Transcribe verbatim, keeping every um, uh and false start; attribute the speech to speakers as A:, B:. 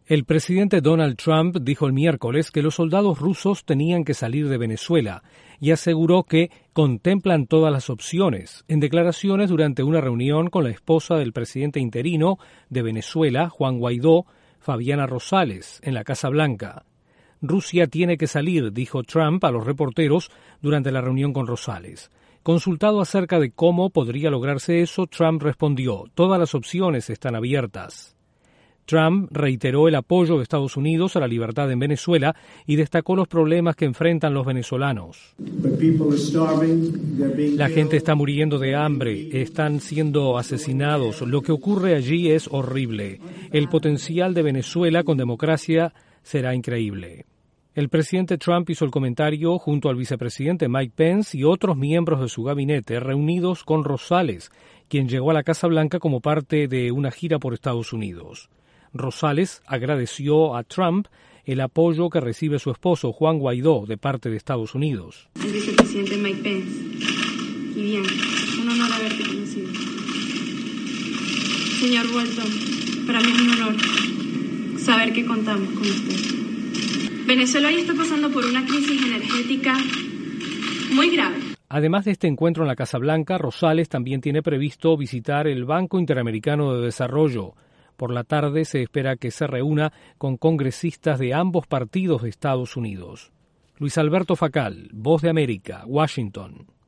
A: El presidente Donald Trump dijo el miércoles que los soldados rusos tenían que salir de Venezuela y aseguró que contemplan todas las opciones, en declaraciones durante una reunión con la esposa del presidente interino de Venezuela, Juan Guaidó, Fabiana Rosales, en la Casa Blanca. Rusia tiene que salir, dijo Trump a los reporteros durante la reunión con Rosales. Consultado acerca de cómo podría lograrse eso, Trump respondió: todas las opciones están abiertas. Trump reiteró el apoyo de Estados Unidos a la libertad en Venezuela y destacó los problemas que enfrentan los venezolanos. La gente está muriendo de hambre, están siendo asesinados. Lo que ocurre allí es horrible. El potencial de Venezuela con democracia será increíble. El presidente Trump hizo el comentario junto al vicepresidente Mike Pence y otros miembros de su gabinete reunidos con Rosales, quien llegó a la Casa Blanca como parte de una gira por Estados Unidos. Rosales agradeció a Trump el apoyo que recibe su esposo Juan Guaidó de parte de Estados Unidos.
B: Al vicepresidente Mike Pence. Y bien, un honor haberte conocido. Señor Bolton, para mí es un honor saber que contamos con usted. Venezuela hoy está pasando por una crisis energética muy grave.
A: Además de este encuentro en la Casa Blanca, Rosales también tiene previsto visitar el Banco Interamericano de Desarrollo. Por la tarde se espera que se reúna con congresistas de ambos partidos de Estados Unidos. Luis Alberto Facal, Voz de América, Washington.